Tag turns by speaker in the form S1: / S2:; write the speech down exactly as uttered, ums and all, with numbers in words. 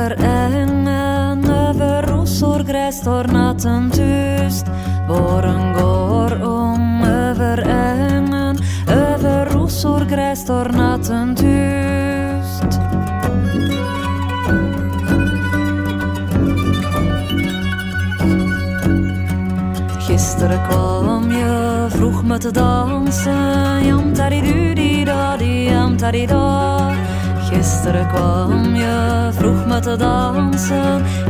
S1: Över ängen, över rosor, gräs står natten tyst. Våren går om över ängen, över rosor, gräs står natten tyst. Gisteren kwam je vroeg me te dansen, jam tadidudida, jam tadida. Gisteren kwam je vroeg me te dansen,